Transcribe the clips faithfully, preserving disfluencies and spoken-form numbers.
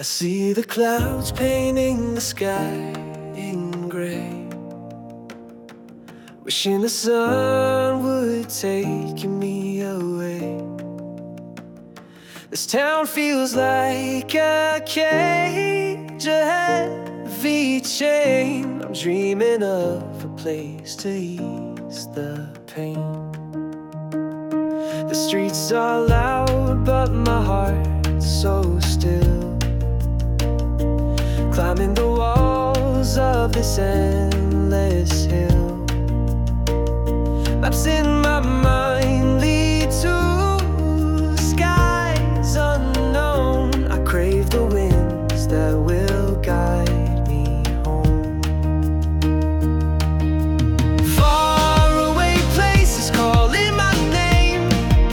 I see the clouds painting the sky in gray, wishing the sun would take me away. This town feels like a cage, a heavy chain. I'm dreaming of a place to ease the pain. The streets are loud, but my heart's so still, climbing the walls of this endless hill. Maps in my mind lead to skies unknown. I crave the winds that will guide me home. Far away places calling my name,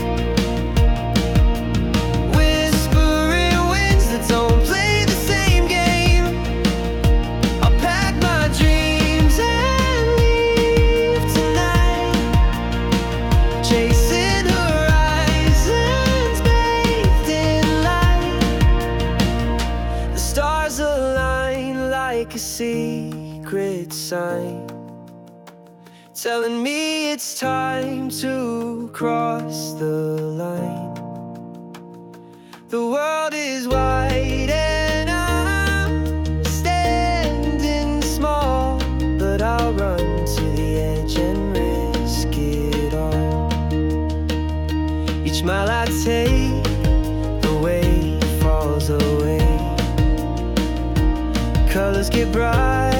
whispering winds that don't play the same game. I'll pack my dreams and leave tonight, chasing horizons bathed in light. The stars align like a secret sign, telling me it's time to cross the line. The world is wide and I'm standing small, but I'll run to the edge and risk it all. Each mile I take, the weight falls away. Colors get bright